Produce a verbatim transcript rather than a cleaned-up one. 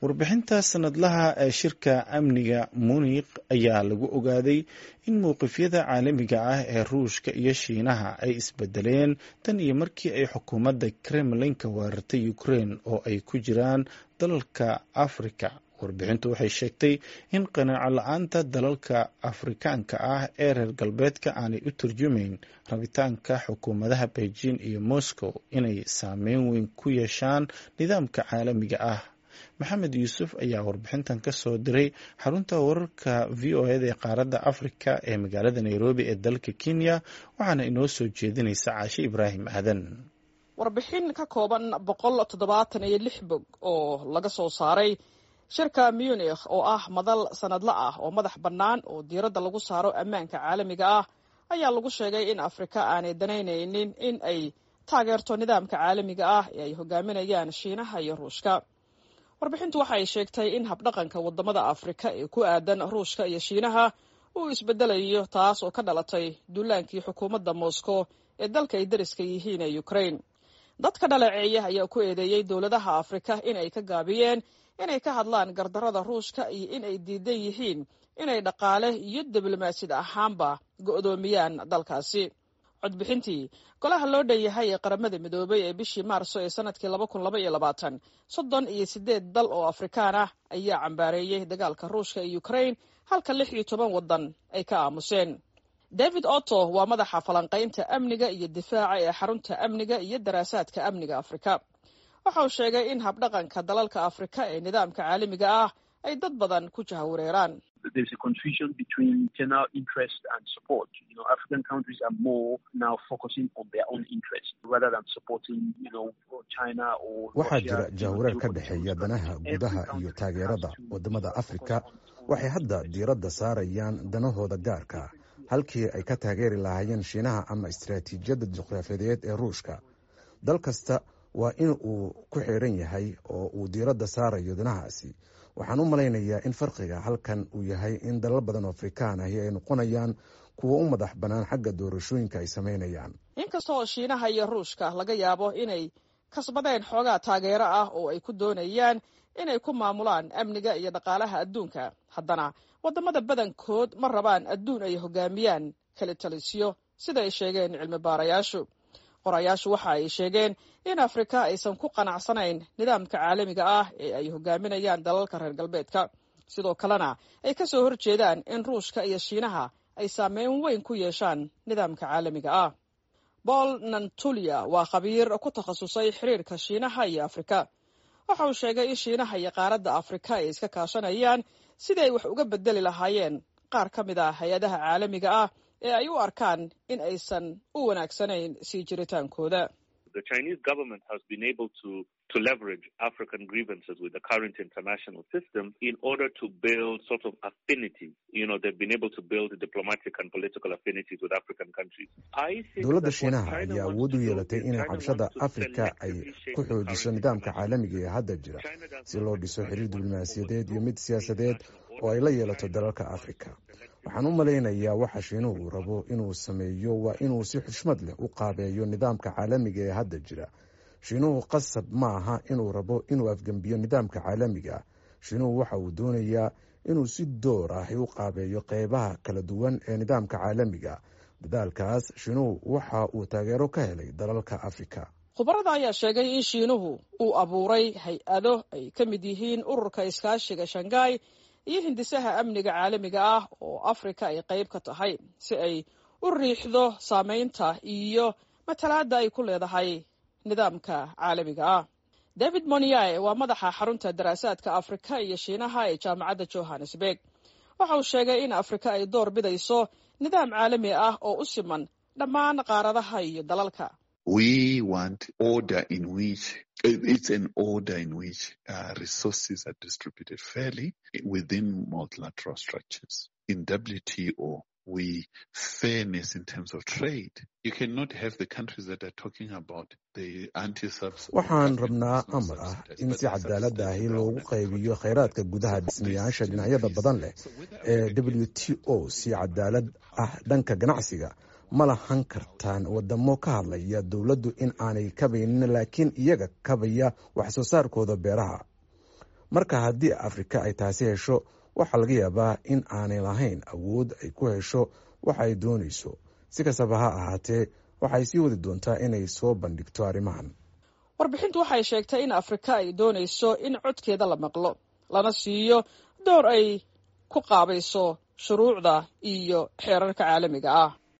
warbixinta sanadlaha ee shirka amniga Munich ayaa lagu ogaaday in mowqifyada caalamiga ah ee Ruushka iyo Shiinaha ay isbedeleen tan iyo markii ay xukuumadda Kremlin-ka weerartay Ukraine oo ay ku jiraan dalalka Afrika. warbixintu waxay sheegtay in qanaaco la'aanta dalalka Afrikaanka ah ee reer galbeedka aanay u turjumayn rabitaanka xukuumadaha Beijing iyo Moscow inay saameyn weyn ku yeeshaan nidaamka caalamiga ah. Maxamed Yuusuf ayaa warbixintan ka soo diray xarunta wararka V O A ee qaaradda Afrika ee magaalada Nairobi ee dalka Kenya, waxaana inoo soo jeedinaysa Caashi Ibraahim Aadan. warbixin ka kooban boqol toddobaatan iyo lix bog oo laga soo saaray shirka Munich oo ah madal sanadle ah oo madax bannaan oo diiradda lagu saaro ammaanka caalamiga ah ayaa lagu sheegay in Afrika aanay danaynaynin in ay taageerto nidaamka caalamiga ah ee ay hogaaminayaan Shiinaha iyo Ruushka. warbixintu waxa ay sheegtay in habdhaqanka wadamada Afrika ee ku aadan Ruushka iyo Shiinaha uu isbedelayo, taas oo ka dhalatay duulaankii xukuumadda Moscow ee dalka ay dariska yihiin ee Ukraine. dadka dhaleeceeya ayaa ku eedeeyay dowladaha Afrika in ay ka gaabiyeen inay ka hadlaan gardarrada Ruushka iyo in ay diidan yihiin inay dhaqaale iyo diblomaasiyad ahaanba go'doomiyaan dalkaasi. codbixintii golaha loo dhanyahay ee qaramada midoobay ee bishii Maarso ee sanadkii laba kun laba iyo labaatan soddon iyo sideed dal oo Afrikaan ah ayaa cambaareeyay dagaalka Ruushka iyo Ukraine, halka lix iyo toban wadan ay ka aamuseen. David Otto waa madaxa falanqaynta amniga iyo difaaca ee xarunta amniga iyo daraasaadka amniga Afrika. waxa uu sheegay in habdhaqanka dalalka Afrika ee nidaamka caalamiga ah ay dad badan ku jahawareeraan. There's a confusion between general interest and support. You know, African countries are more now focusing on their own interest rather than supporting, you know, China or waxaa jira jahawareer ka dhexeeya danaha gudaha iyo taageerada wadamada Afrika. waxay hadda diiradda saarayaan danahooda gaarka halkii ay ka taageeri lahaayeen Shiinaha ama istiraatiijiyadda juqraafiyeed ee Ruushka. dal kasta waa in uu ku xiran yahay oo uu diiradda saarayo danahaasi. waxaan u malaynayaa in farqiga halkan uu yahay in dalal badan oo Afrikaan ahi ay noqonayaan kuwa u madax bannaan xagga doorashooyinka ay samaynayaan. inkastoo Shiinaha iyo Ruushka laga yaabo inay kasbadeen xoogaa taageero ah oo ay ku doonayaan inay ku maamulaan amniga iyo dhaqaalaha adduunka, haddana wadamada badankood ma rabaan adduun ay hogaamiyaan kala talisyo, sida ay sheegeen cilmi baarayaashu. qorayaashu waxa ay sheegeen in Afrika aysan ku qanacsanayn nidaamka caalamiga ah ee ay hogaaminayaan dalalka reer galbeedka, sidoo kalena ay ka soo horjeedaan in Ruushka iyo Shiinaha ay saameyn weyn ku yeeshaan nidaamka caalamiga ah. Paul Nantulia waa khabiir ku takhasusay xiriirka Shiinaha iyo Afrika. waxa uu sheegay in Shiinaha iyo qaaradda Afrika ay iska kaashanayaan sidii ay wax uga bedeli lahaayeen qaar ka mid ah hay-adaha caalamiga ah ee ay u arkaan in aysan u wanaagsanayn sii jiritaankooda. The Chinese government has been able to to leverage African grievances with the current international system in order to build sort of affinities. You know, they've been able to build diplomatic and political affinities with African countries. dowladda Shiinaha ayaa awood u yeelatay inay cabshada Afrika ay ku xoojiso nidaamka caalamiga ee hadda jira si loo dhiso xiriir diblomaasiyadeed iyo mid siyaasadeed oo ay la yeelato dalalka Afrika. waxaan u malaynayaa waxa Shiinuhu rabo inuu sameeyo waa inuu si xushmad leh u qaabeeyo nidaamka caalamiga ee hadda jira. Shiinuhu qasab ma aha inuu rabo inuu afgambiyo nidaamka caalamiga. Shiinuhu waxa uu doonayaa inuu si door ah u qaabeeyo qaybaha kala duwan ee nidaamka caalamiga. dadaalkaas Shiinuhu waxa uu taageero ka helay dalalka Afrika. khubarada ayaa sheegay in Shiinuhu uu abuuray hay-ado ay ka mid yihiin ururka iskaashiga Shanghai iyo hindisaha amniga caalamiga ah oo Afrika ay qayb ka tahay si ay u riixdo saameynta iyo matalaadda ay ku leedahay nidaamka caalamiga ah. David Moniae waa madaxa xarunta daraasaadka Afrika iyo Shiinaha ee jaamacadda Johannesburg. waxa uu sheegay in Afrika ay door bidayso nidaam caalami ah oo u siman dhammaan qaaradaha iyo dalalka. We want order in which it's an order in which uh, resources are distributed fairly within multilateral structures. In W T O, we fairness in terms of trade. You cannot have the countries that are talking about the anti-subsidy. waxaan rabnaa amar ah in si cadaalad ah loogu qaybiyo kheyraadka gudaha dhismayaasha dhinacyada badan leh ee W T O si cadaalad ah dhanka ganacsiga. ma lahan kartaan wadamo ka hadlaya dowladdu in aanay kabaynin laakiin iyaga kabaya wax soo saarkooda beeraha. marka haddii afrika ay taasi hesho waxaa laga yaabaa in aanay lahayn awood ay ku hesho waxa ay doonayso. si kastaba ha ahaatee waxay sii wadi doontaa inay soo bandhigto arrimahan. warbixintu waxay sheegtay in afrika ay doonayso in codkeeda la maqlo lana siiyo door ay ku qaabayso shuruucda iyo xeerarka caalamiga ah.